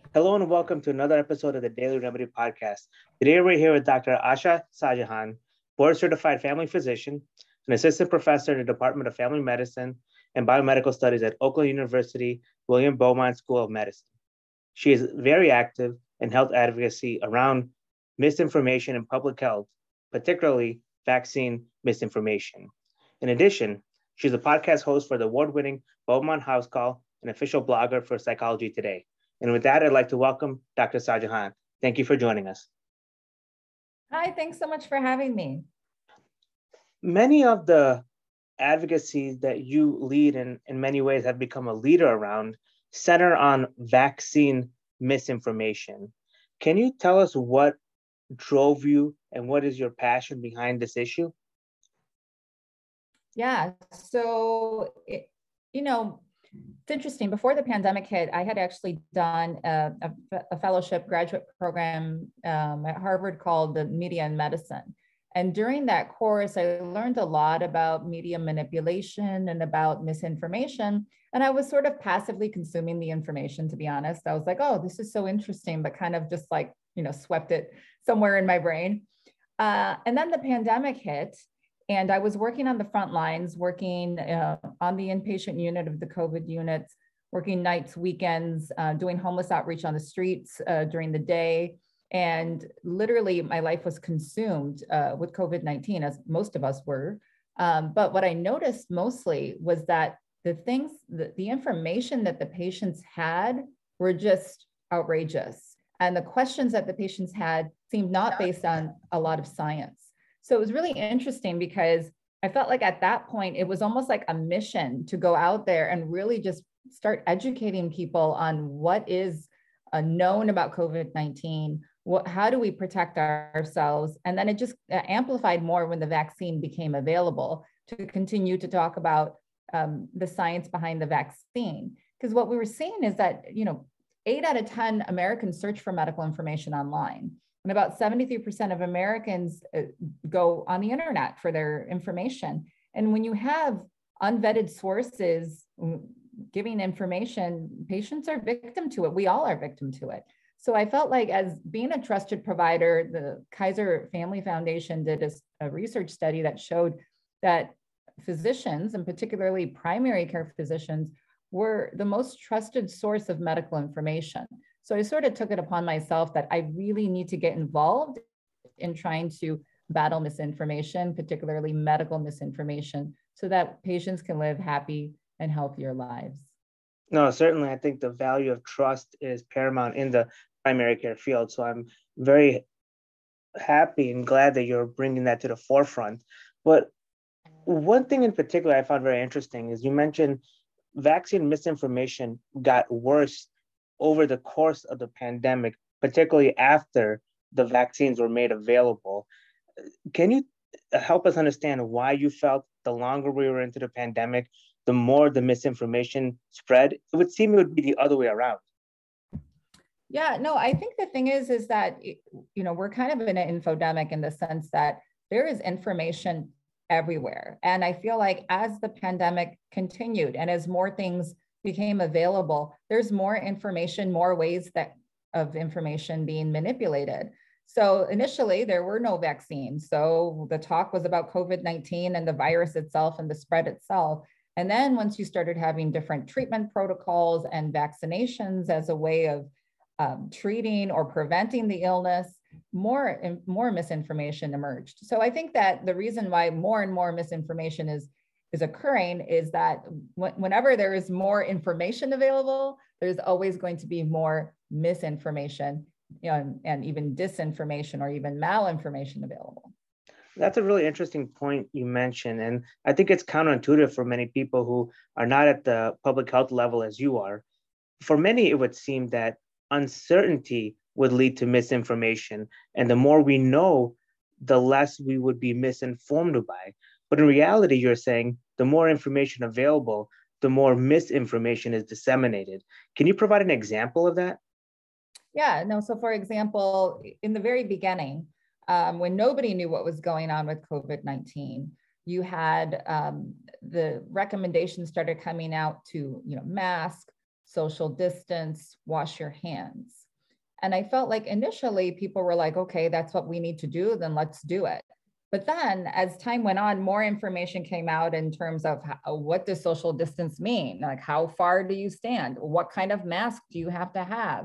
Hello and welcome to another episode of the Daily Remedy Podcast. Today we're here with Dr. Asha Sajahan, board certified family physician, an assistant professor in the Department of Family Medicine and Biomedical Studies at Oakland University William Beaumont School of Medicine. She is very active in health advocacy around misinformation in public health, particularly vaccine misinformation. In addition, she's a podcast host for the award-winning Beaumont House Call and official blogger for Psychology Today. And with that, I'd like to welcome Dr. Sajahan. Thank you for joining us. Hi, thanks so much for having me. Many of the advocacies that you lead in many ways have become a leader around center on vaccine misinformation. Can you tell us what drove you and what is your passion behind this issue? Yeah, it's interesting. Before the pandemic hit, I had actually done a fellowship graduate program at Harvard called the Media and Medicine. And during that course, I learned a lot about media manipulation and about misinformation. And I was sort of passively consuming the information, to be honest. I was like, oh, this is so interesting, but kind of just like, swept it somewhere in my brain. And then the pandemic hit. And I was working on the front lines, working on the inpatient unit of the COVID units, working nights, weekends, doing homeless outreach on the streets during the day. And literally my life was consumed with COVID-19, as most of us were. But what I noticed mostly was that the information that the patients had were just outrageous. And the questions that the patients had seemed not based on a lot of science. So it was really interesting because I felt like at that point, it was almost like a mission to go out there and really just start educating people on what is known about COVID-19, how do we protect ourselves? And then it just amplified more when the vaccine became available to continue to talk about the science behind the vaccine. Because what we were seeing is that, 8 out of 10 Americans search for medical information online. And about 73% of Americans go on the internet for their information. And when you have unvetted sources giving information, patients are victim to it. We all are victim to it. So I felt like, as being a trusted provider, the Kaiser Family Foundation did a research study that showed that physicians, and particularly primary care physicians, were the most trusted source of medical information. So I sort of took it upon myself that I really need to get involved in trying to battle misinformation, particularly medical misinformation, so that patients can live happy and healthier lives. No, certainly. I think the value of trust is paramount in the primary care field. So I'm very happy and glad that you're bringing that to the forefront. But one thing in particular I found very interesting is you mentioned vaccine misinformation got worse over the course of the pandemic, particularly after the vaccines were made available. Can you help us understand why you felt the longer we were into the pandemic, the more the misinformation spread? It would seem it would be the other way around. Yeah, no, I think the thing is that, we're kind of in an infodemic in the sense that there is information everywhere. And I feel like as the pandemic continued and as more things became available, there's more information, more ways of information being manipulated. So initially there were no vaccines. So the talk was about COVID-19 and the virus itself and the spread itself. And then once you started having different treatment protocols and vaccinations as a way of treating or preventing the illness, more misinformation emerged. So I think that the reason why more and more misinformation is occurring is that whenever there is more information available, there's always going to be more misinformation, and even disinformation or even malinformation available. That's a really interesting point you mentioned. And I think it's counterintuitive for many people who are not at the public health level as you are. For many, it would seem that uncertainty would lead to misinformation. And the more we know, the less we would be misinformed by. But in reality, you're saying the more information available, the more misinformation is disseminated. Can you provide an example of that? Yeah, no. So for example, in the very beginning, when nobody knew what was going on with COVID-19, you had the recommendations started coming out to, mask, social distance, wash your hands. And I felt like initially people were like, okay, that's what we need to do, then let's do it. But then as time went on, more information came out in terms of what does social distance mean? Like, how far do you stand? What kind of mask do you have to have?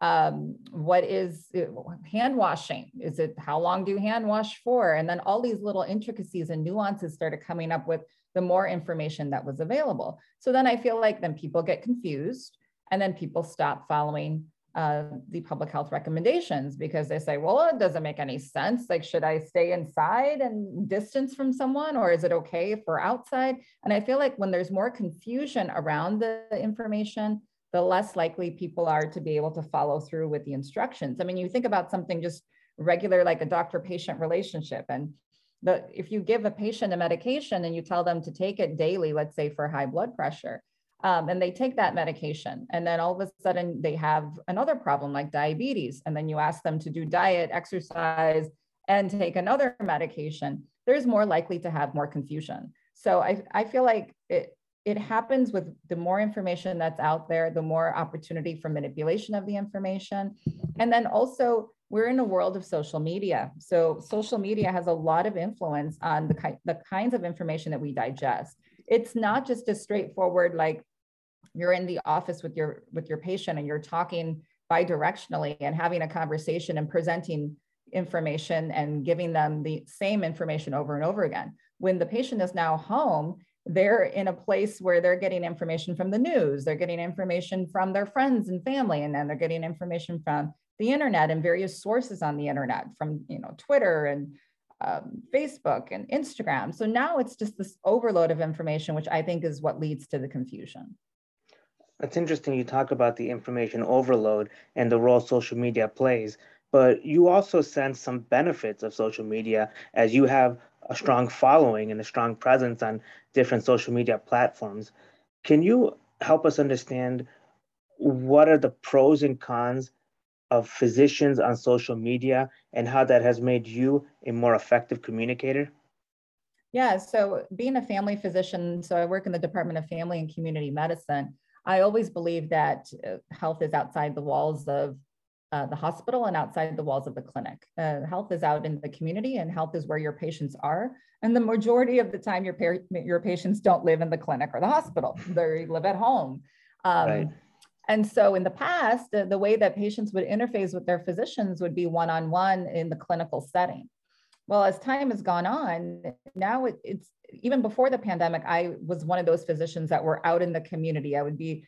What is hand washing? Is it, how long do you hand wash for? And then all these little intricacies and nuances started coming up with the more information that was available. So then I feel like then people get confused and then people stop following the public health recommendations because they say, well, it doesn't make any sense. Like, should I stay inside and distance from someone, or is it okay if we're outside? And I feel like when there's more confusion around the information, the less likely people are to be able to follow through with the instructions. I mean, you think about something just regular, like a doctor-patient relationship. And if you give a patient a medication and you tell them to take it daily, let's say for high blood pressure, and they take that medication, and then all of a sudden they have another problem like diabetes, and then you ask them to do diet, exercise, and take another medication, there's more likely to have more confusion. So I feel like it happens with the more information that's out there, the more opportunity for manipulation of the information. And then also, we're in a world of social media. So social media has a lot of influence on the kinds of information that we digest. It's not just a straightforward, like you're in the office with your patient and you're talking bidirectionally and having a conversation and presenting information and giving them the same information over and over again. When the patient is now home, they're in a place where they're getting information from the news, they're getting information from their friends and family, and then they're getting information from the internet and various sources on the internet, from Twitter and Facebook and Instagram. So now it's just this overload of information, which I think is what leads to the confusion. It's interesting you talk about the information overload and the role social media plays, but you also sense some benefits of social media as you have a strong following and a strong presence on different social media platforms. Can you help us understand what are the pros and cons of physicians on social media and how that has made you a more effective communicator? Yeah, so being a family physician, so I work in the Department of Family and Community Medicine. I always believe that health is outside the walls of the hospital and outside the walls of the clinic. Health is out in the community, and health is where your patients are. And the majority of the time, your patients don't live in the clinic or the hospital. They live at home. Right. And so in the past, the way that patients would interface with their physicians would be one-on-one in the clinical setting. Well, as time has gone on, now it's even before the pandemic, I was one of those physicians that were out in the community. I would be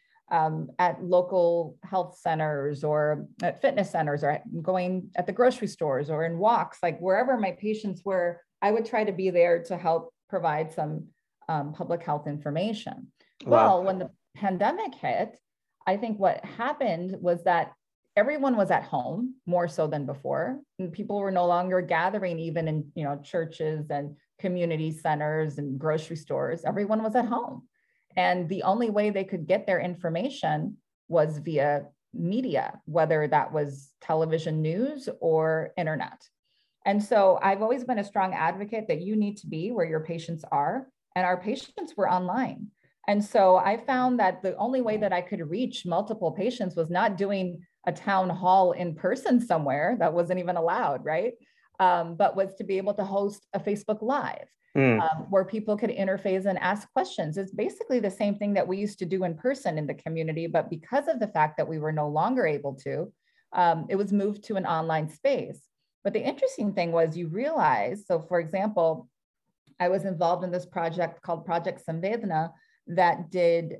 at local health centers or at fitness centers or going at the grocery stores or in walks, like wherever my patients were, I would try to be there to help provide some public health information. Wow. Well, when the pandemic hit, I think what happened was that everyone was at home more so than before. And people were no longer gathering even in churches and community centers and grocery stores. Everyone was at home. And the only way they could get their information was via media, whether that was television news or internet. And so I've always been a strong advocate that you need to be where your patients are, and our patients were online. And so I found that the only way that I could reach multiple patients was not doing a town hall in person somewhere, that wasn't even allowed, right? But was to be able to host a Facebook Live where people could interface and ask questions. It's basically the same thing that we used to do in person in the community, but because of the fact that we were no longer able to, it was moved to an online space. But the interesting thing was you realize, so for example, I was involved in this project called Project Samvedana that did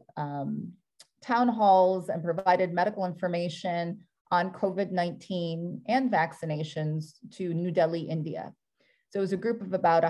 town halls and provided medical information on COVID-19 and vaccinations to New Delhi, India. So it was a group of about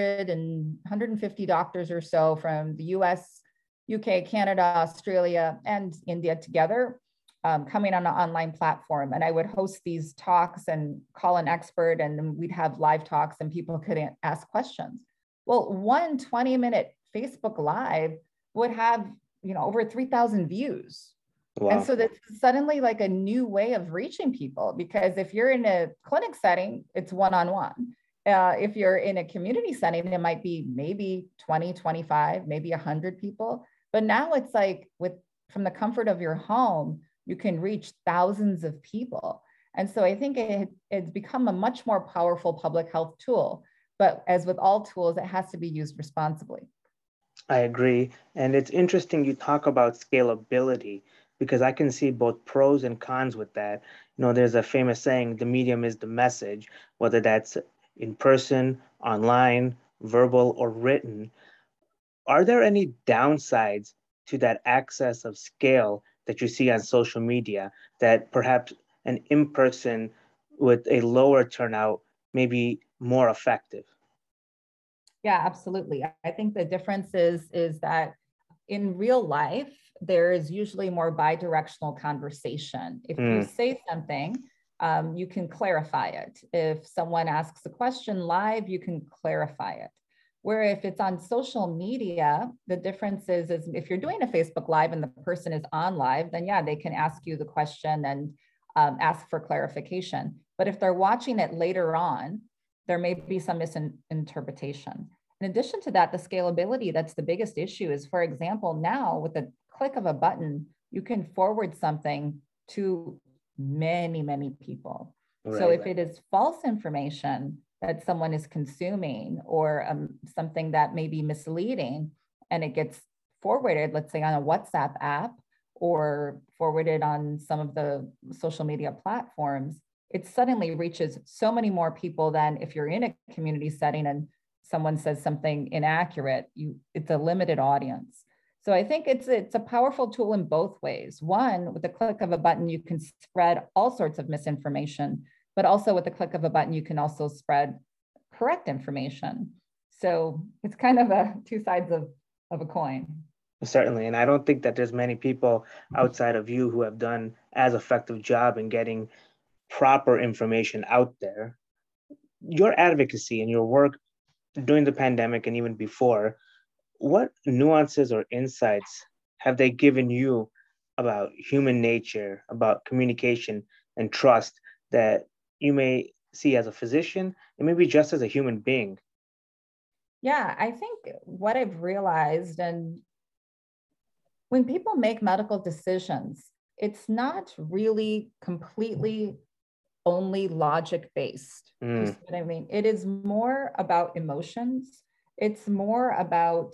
150 doctors or so from the US, UK, Canada, Australia, and India together, coming on an online platform. And I would host these talks and call an expert, and we'd have live talks and people could ask questions. Well, one 20-minute Facebook Live would have over 3,000 views. Wow. And so that's suddenly like a new way of reaching people, because if you're in a clinic setting, it's one-on-one. If you're in a community setting, it might be maybe 20, 25, maybe 100 people. But now it's like with from the comfort of your home, you can reach thousands of people. And so I think it's become a much more powerful public health tool. But as with all tools, it has to be used responsibly. I agree. And it's interesting you talk about scalability because I can see both pros and cons with that. There's a famous saying, the medium is the message, whether that's in person, online, verbal, or written. Are there any downsides to that access of scale that you see on social media that perhaps an in-person with a lower turnout may be more effective? Yeah, absolutely. I think the difference is that in real life, there is usually more bi-directional conversation. If you say something, you can clarify it. If someone asks a question live, you can clarify it. Where if it's on social media, the difference is if you're doing a Facebook Live and the person is on live, then yeah, they can ask you the question and ask for clarification. But if they're watching it later on, there may be some misinterpretation. In addition to that, the scalability, that's the biggest issue is, for example, now with the click of a button, you can forward something to many, many people. Right. So if it is false information that someone is consuming or something that may be misleading and it gets forwarded, let's say on a WhatsApp app or forwarded on some of the social media platforms, it suddenly reaches so many more people than if you're in a community setting and someone says something inaccurate, it's a limited audience. So I think it's a powerful tool in both ways. One, with the click of a button, you can spread all sorts of misinformation, but also with the click of a button, you can also spread correct information. So it's kind of two sides of a coin. Certainly. And I don't think that there's many people outside of you who have done as effective job in getting proper information out there. Your advocacy and your work during the pandemic and even before, what nuances or insights have they given you about human nature, about communication and trust that you may see as a physician and maybe just as a human being? Yeah, I think what I've realized, and when people make medical decisions, it's not really completely only logic based. You see what I mean? It is more about emotions. It's more about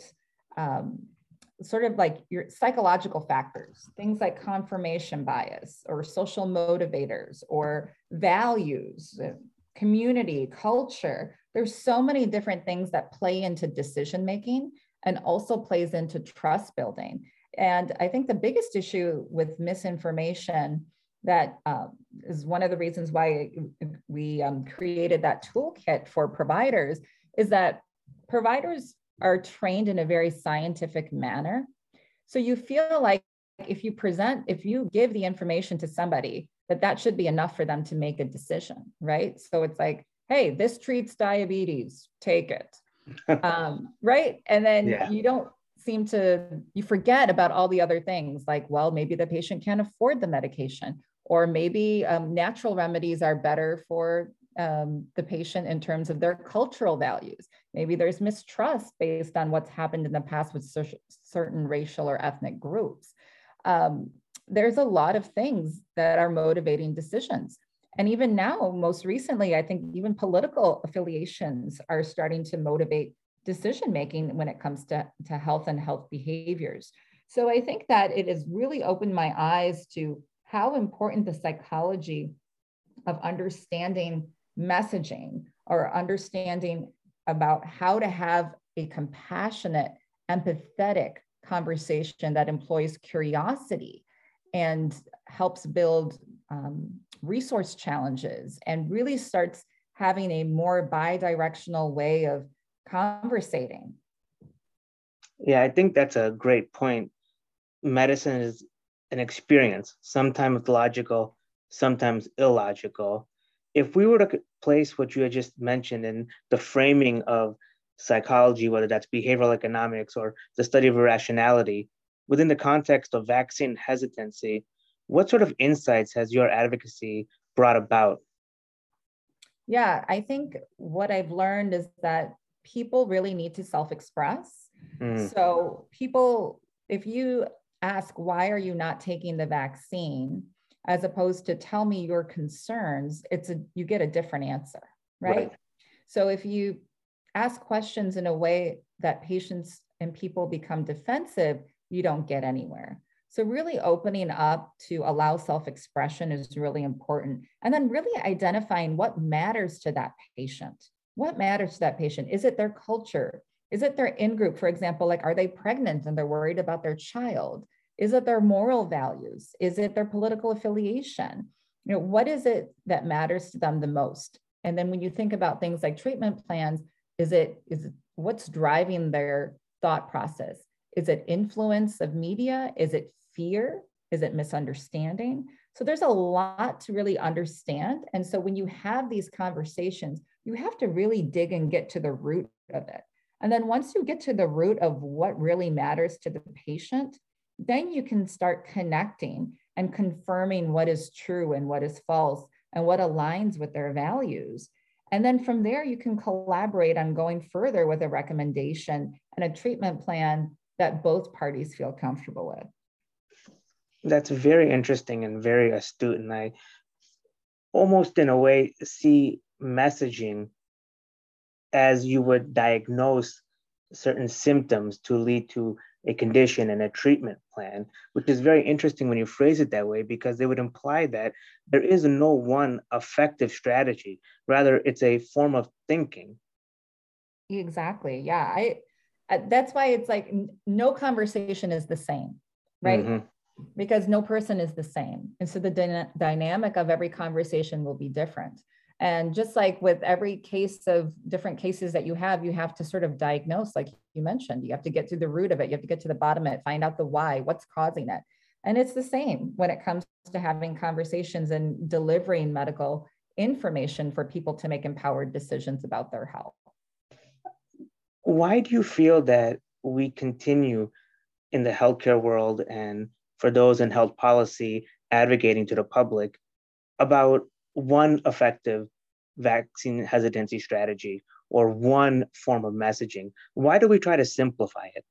sort of like your psychological factors, things like confirmation bias or social motivators or values, community, culture. There's so many different things that play into decision making and also plays into trust building. And I think the biggest issue with misinformation that is one of the reasons why we created that toolkit for providers is that providers are trained in a very scientific manner. So you feel like if you give the information to somebody, that should be enough for them to make a decision, right? So it's like, hey, this treats diabetes, take it, right? And then you forget about all the other things like, well, maybe the patient can't afford the medication, or maybe natural remedies are better for the patient in terms of their cultural values. Maybe there's mistrust based on what's happened in the past with certain racial or ethnic groups. There's a lot of things that are motivating decisions. And even now, most recently, I think even political affiliations are starting to motivate decision-making when it comes to health and health behaviors. So I think that it has really opened my eyes to how important the psychology of understanding messaging or understanding about how to have a compassionate, empathetic conversation that employs curiosity and helps build resource challenges and really starts having a more bi-directional way of conversating. Yeah, I think that's a great point. Medicine is an experience, sometimes logical, sometimes illogical. If we were to place what you had just mentioned in the framing of psychology, whether that's behavioral economics or the study of irrationality, within the context of vaccine hesitancy, what sort of insights has your advocacy brought about? Yeah, I think what I've learned is that people really need to self-express. So people, if you ask, why are you not taking the vaccine? As opposed to tell me your concerns, you get a different answer, right? So if you ask questions in a way that patients and people become defensive, you don't get anywhere. So really opening up to allow self-expression is really important. And then really identifying what matters to that patient. What matters to that patient? Is it their culture? Is it their in-group? For example, like, are they pregnant and they're worried about their child? Is it their moral values? Is it their political affiliation? What is it that matters to them the most? And then when you think about things like treatment plans, is it what's driving their thought process? Is it influence of media? Is it fear? Is it misunderstanding? So there's a lot to really understand. And so when you have these conversations, you have to really dig and get to the root of it. And then once you get to the root of what really matters to the patient, then you can start connecting and confirming what is true and what is false and what aligns with their values. And then from there, you can collaborate on going further with a recommendation and a treatment plan that both parties feel comfortable with. That's very interesting and very astute. And I almost in a way see messaging as you would diagnose certain symptoms to lead to a condition and a treatment plan, which is very interesting when you phrase it that way, because they would imply that there is no one effective strategy. Rather, it's a form of thinking. Exactly. Yeah. That's why it's like no conversation is the same, right? Mm-hmm. Because no person is the same. And so the dynamic of every conversation will be different. And just like with every case of different cases that you have to sort of diagnose, like you mentioned, you have to get to the root of it. You have to get to the bottom of it, find out the why, what's causing it. And it's the same when it comes to having conversations and delivering medical information for people to make empowered decisions about their health. Why do you feel that we continue in the healthcare world and for those in health policy advocating to the public about one effective vaccine hesitancy strategy or one form of messaging? Why do we try to simplify it?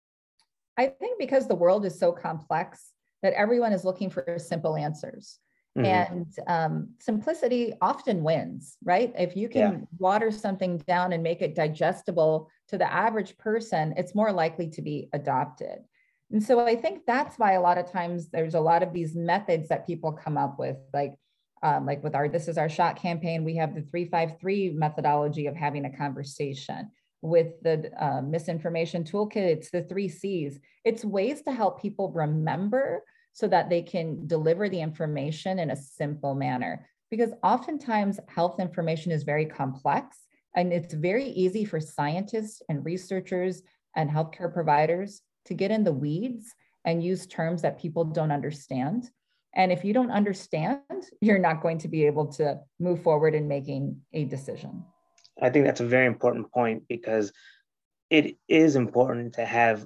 I think because the world is so complex that everyone is looking for simple answers. Mm-hmm. And simplicity often wins, right? If you can water something down and make it digestible to the average person, it's more likely to be adopted. And so I think that's why a lot of times there's a lot of these methods that people come up with, like with our This Is Our Shot campaign, we have the 353 methodology of having a conversation. With the misinformation toolkit, it's the 3 C's. It's ways to help people remember so that they can deliver the information in a simple manner. Because oftentimes health information is very complex, and it's very easy for scientists and researchers and healthcare providers to get in the weeds and use terms that people don't understand. And if you don't understand, you're not going to be able to move forward in making a decision. I think that's a very important point, because it is important to have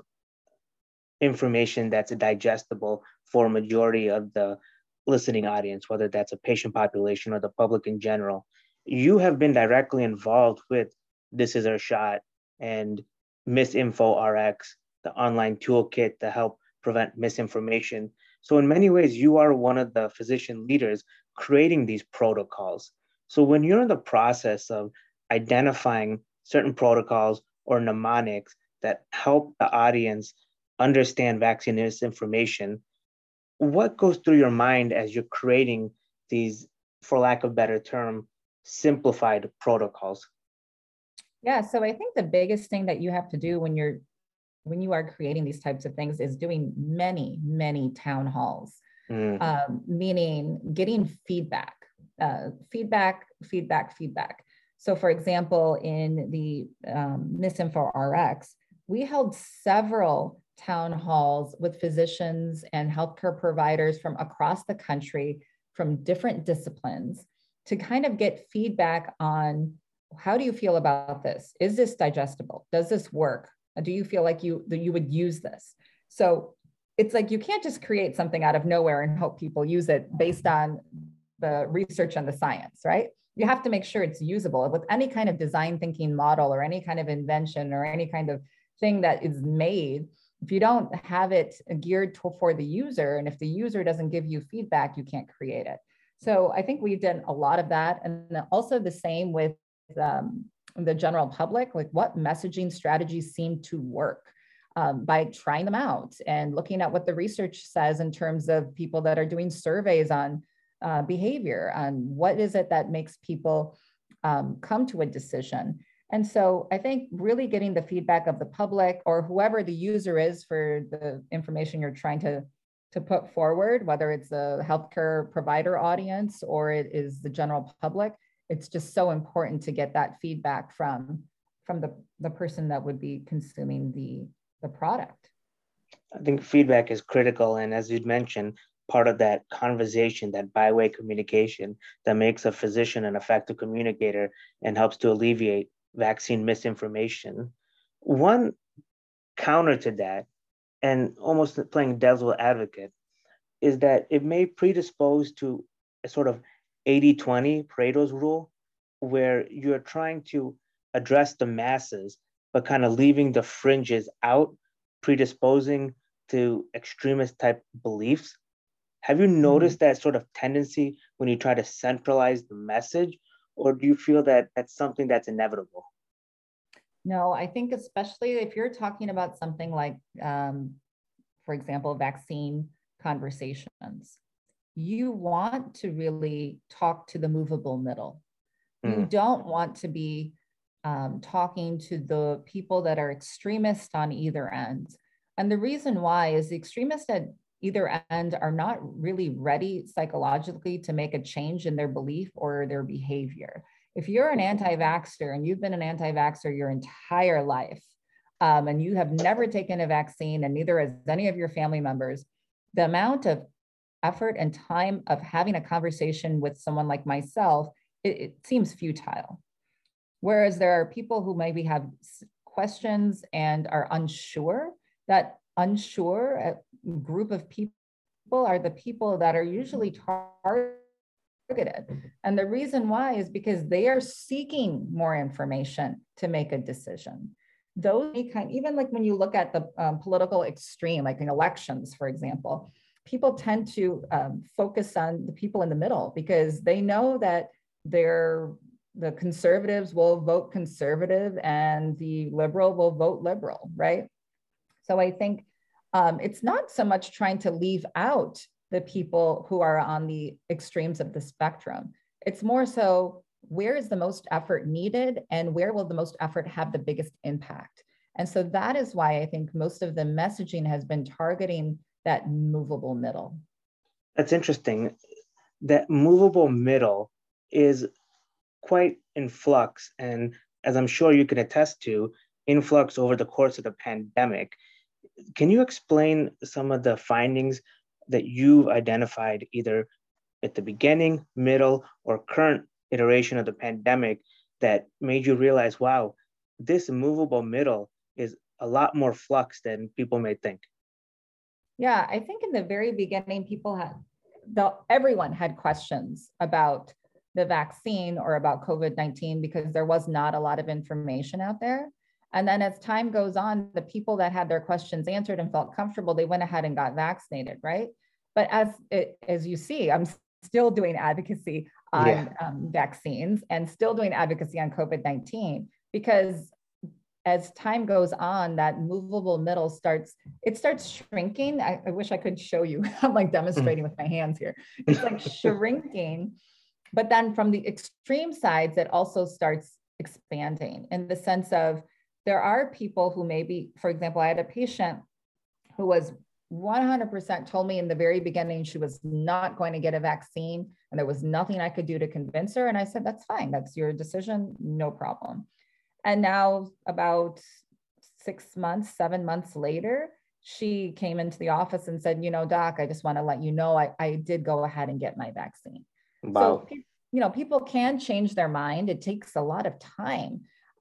information that's digestible for a majority of the listening audience, whether that's a patient population or the public in general. You have been directly involved with This Is Our Shot and MisinfoRx, the online toolkit to help prevent misinformation. So in many ways, you are one of the physician leaders creating these protocols. So when you're in the process of identifying certain protocols or mnemonics that help the audience understand vaccine misinformation, what goes through your mind as you're creating these, for lack of a better term, simplified protocols? Yeah, so I think the biggest thing that you have to do when you are creating these types of things is doing many town halls, meaning getting feedback. So for example, in the MisinfoRx, we held several town halls with physicians and healthcare providers from across the country, from different disciplines, to kind of get feedback on, how do you feel about this? Is this digestible? Does this work? Do you feel like you would use this? So it's like, you can't just create something out of nowhere and hope people use it based on the research and the science, right? You have to make sure it's usable. With any kind of design thinking model or any kind of invention or any kind of thing that is made, if you don't have it geared for the user, and if the user doesn't give you feedback, you can't create it. So I think we've done a lot of that. And also the same with the general public, like what messaging strategies seem to work, by trying them out and looking at what the research says in terms of people that are doing surveys on behavior, on what is it that makes people come to a decision. And so I think really getting the feedback of the public or whoever the user is for the information you're trying to put forward, whether it's a healthcare provider audience or it is the general public, it's just so important to get that feedback from the person that would be consuming the product. I think feedback is critical. And as you'd mentioned, part of that conversation, that by-way communication that makes a physician an effective communicator and helps to alleviate vaccine misinformation. One counter to that, and almost playing devil's advocate, is that it may predispose to a sort of 80-20 Pareto's rule, where you're trying to address the masses, but kind of leaving the fringes out, predisposing to extremist type beliefs. Have you noticed that sort of tendency when you try to centralize the message, or do you feel that that's something that's inevitable? No, I think especially if you're talking about something like, for example, vaccine conversations, you want to really talk to the movable middle. You don't want to be talking to the people that are extremists on either end. And the reason why is the extremists at either end are not really ready psychologically to make a change in their belief or their behavior. If you're an anti-vaxxer and you've been an anti-vaxxer your entire life, and you have never taken a vaccine, and neither has any of your family members, the amount of effort and time of having a conversation with someone like myself, it seems futile. Whereas there are people who maybe have questions and are unsure. That unsure group of people are the people that are usually targeted. And the reason why is because they are seeking more information to make a decision. Those even like when you look at the political extreme, like in elections, for example, people tend to focus on the people in the middle because they know that the conservatives will vote conservative and the liberal will vote liberal, right? So I think it's not so much trying to leave out the people who are on the extremes of the spectrum. It's more so, where is the most effort needed and where will the most effort have the biggest impact? And so that is why I think most of the messaging has been targeting that movable middle. That's interesting. That movable middle is quite in flux. And as I'm sure you can attest to, in flux over the course of the pandemic. Can you explain some of the findings that you've identified either at the beginning, middle, or current iteration of the pandemic that made you realize, wow, this movable middle is a lot more flux than people may think? Yeah, I think in the very beginning, everyone had questions about the vaccine or about COVID-19 because there was not a lot of information out there. And then as time goes on, the people that had their questions answered and felt comfortable, they went ahead and got vaccinated, right? But as you see, I'm still doing advocacy on vaccines and still doing advocacy on COVID-19 because as time goes on, that movable middle starts shrinking. I wish I could show you. I'm like demonstrating with my hands here. It's like shrinking. But then from the extreme sides, it also starts expanding in the sense of there are people who maybe, for example, I had a patient who was 100% told me in the very beginning she was not going to get a vaccine and there was nothing I could do to convince her. And I said, that's fine. That's your decision. No problem. And now about 7 months later, she came into the office and said, doc, I just want to let you know, I did go ahead and get my vaccine. Wow. So, people can change their mind. It takes a lot of time.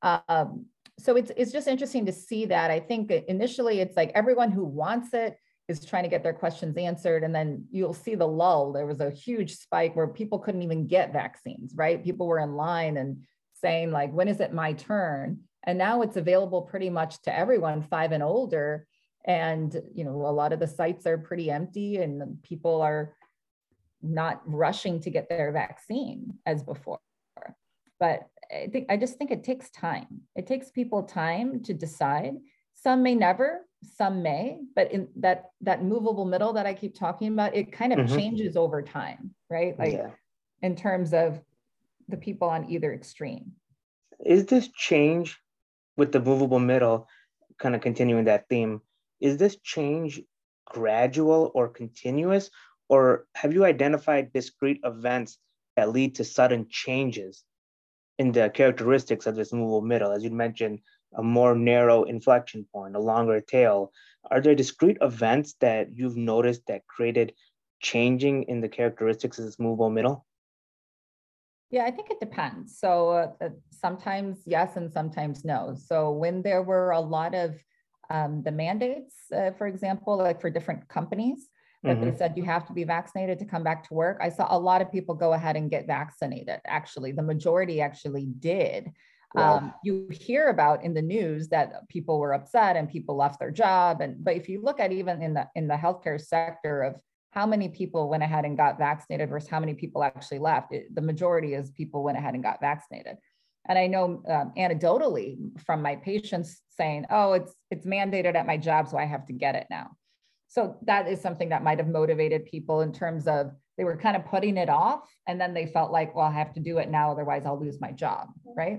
So it's just interesting to see that. I think initially it's like everyone who wants it is trying to get their questions answered. And then you'll see the lull. There was a huge spike where people couldn't even get vaccines, right? People were in line and saying like, when is it my turn? And now it's available pretty much to everyone 5 and older. And, a lot of the sites are pretty empty and people are not rushing to get their vaccine as before. But I just think it takes time. It takes people time to decide. Some may never, some may, but in that movable middle that I keep talking about, it kind of changes over time, right? Like in terms of the people on either extreme. Is this change with the movable middle, kind of continuing that theme, is this change gradual or continuous? Or have you identified discrete events that lead to sudden changes in the characteristics of this movable middle? As you mentioned, a more narrow inflection point, a longer tail. Are there discrete events that you've noticed that created changing in the characteristics of this movable middle? Yeah, I think it depends. So sometimes yes, and sometimes no. So when there were a lot of the mandates, for example, like for different companies, that they said you have to be vaccinated to come back to work, I saw a lot of people go ahead and get vaccinated. Actually, the majority actually did. Wow. You hear about in the news that people were upset and people left their job. But if you look at even in the healthcare sector of how many people went ahead and got vaccinated versus how many people actually left, the majority is people went ahead and got vaccinated. And I know anecdotally from my patients saying, oh, it's mandated at my job, so I have to get it now. So that is something that might have motivated people in terms of they were kind of putting it off. And then they felt like, well, I have to do it now, otherwise I'll lose my job, right?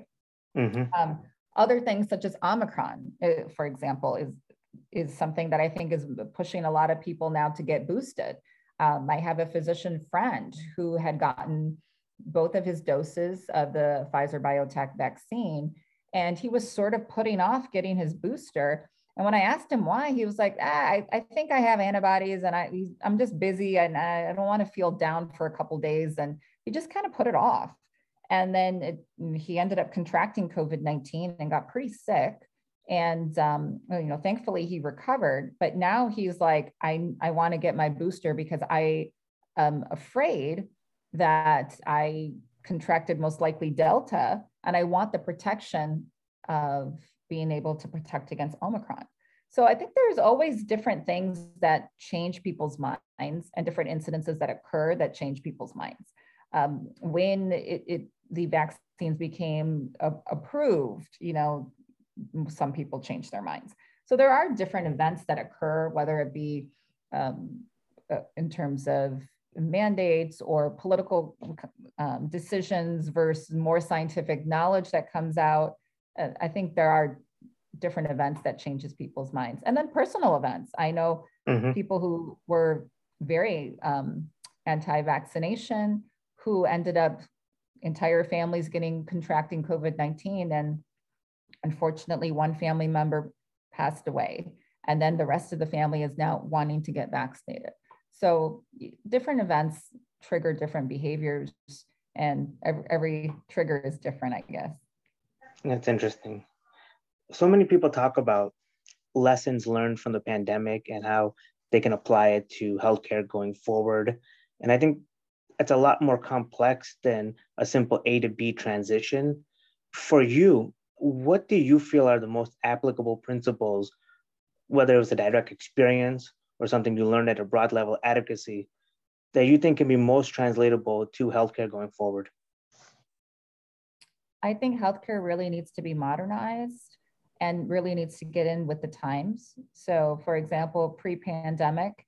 Other things such as Omicron, for example, is something that I think is pushing a lot of people now to get boosted. I have a physician friend who had gotten both of his doses of the Pfizer BioNTech vaccine, and he was sort of putting off getting his booster. And when I asked him why, he was like, I think I have antibodies and I'm just busy and I don't want to feel down for a couple of days. And he just kind of put it off. And then he ended up contracting COVID-19 and got pretty sick. And, thankfully he recovered, but now he's like, I want to get my booster because I am afraid that I contracted most likely Delta, and I want the protection of being able to protect against Omicron. So I think there's always different things that change people's minds and different incidences that occur that change people's minds. When the vaccines became approved, some people change their minds. So there are different events that occur, whether it be in terms of mandates or political decisions versus more scientific knowledge that comes out. I think there are different events that changes people's minds. And then personal events. I know people who were very anti-vaccination who ended up entire families contracting COVID-19, and unfortunately one family member passed away, and then the rest of the family is now wanting to get vaccinated. So different events trigger different behaviors, and every trigger is different, I guess. That's interesting. So many people talk about lessons learned from the pandemic and how they can apply it to healthcare going forward. And I think it's a lot more complex than a simple A to B transition. For you, what do you feel are the most applicable principles, whether it was a direct experience or something you learned at a broad level advocacy, that you think can be most translatable to healthcare going forward? I think healthcare really needs to be modernized and really needs to get in with the times. So for example, pre-pandemic,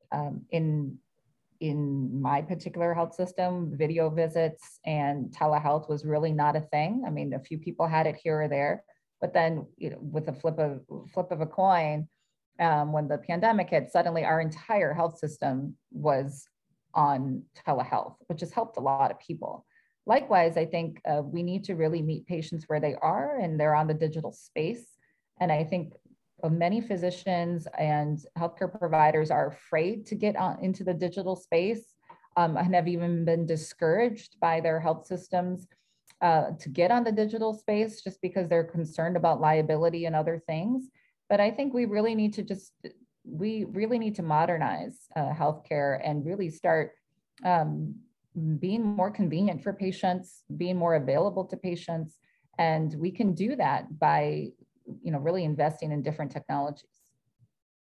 in my particular health system, video visits and telehealth was really not a thing. I mean, a few people had it here or there, but then with a flip of a coin, when the pandemic hit, suddenly our entire health system was on telehealth, which has helped a lot of people. Likewise, I think we need to really meet patients where they are, and they're on the digital space. And I think many physicians and healthcare providers are afraid to get into the digital space and have even been discouraged by their health systems to get on the digital space just because they're concerned about liability and other things. But I think we really need to modernize healthcare and really start being more convenient for patients, being more available to patients. And we can do that by really investing in different technologies.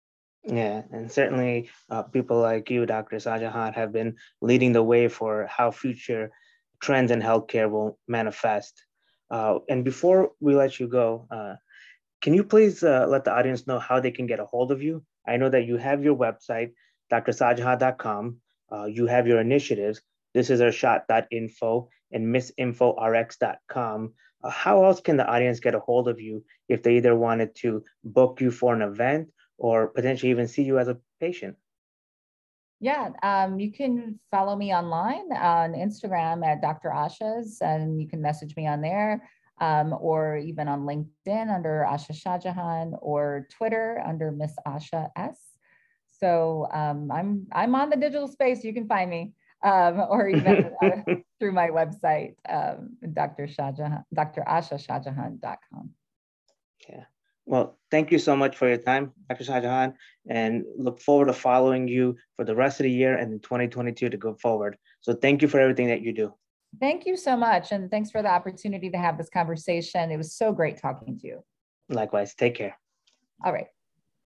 Yeah, and certainly people like you, Dr. Sajahan, have been leading the way for how future trends in healthcare will manifest. And before we let you go, can you please let the audience know how they can get a hold of you? I know that you have your website, drsajahan.com. You have your initiatives. This is our shot.info and missinforx.com. How else can the audience get a hold of you if they either wanted to book you for an event or potentially even see you as a patient? Yeah, you can follow me online on Instagram at Dr. Asha's, and you can message me on there, or even on LinkedIn under Asha Shahjahan, or Twitter under Miss Asha S. So I'm on the digital space. You can find me, or even through my website, Dr. Shahjahan, drashashahjahan.com. Yeah. Well, thank you so much for your time, Dr. Shahjahan, and look forward to following you for the rest of the year and in 2022 to go forward. So thank you for everything that you do. Thank you so much. And thanks for the opportunity to have this conversation. It was so great talking to you. Likewise. Take care. All right.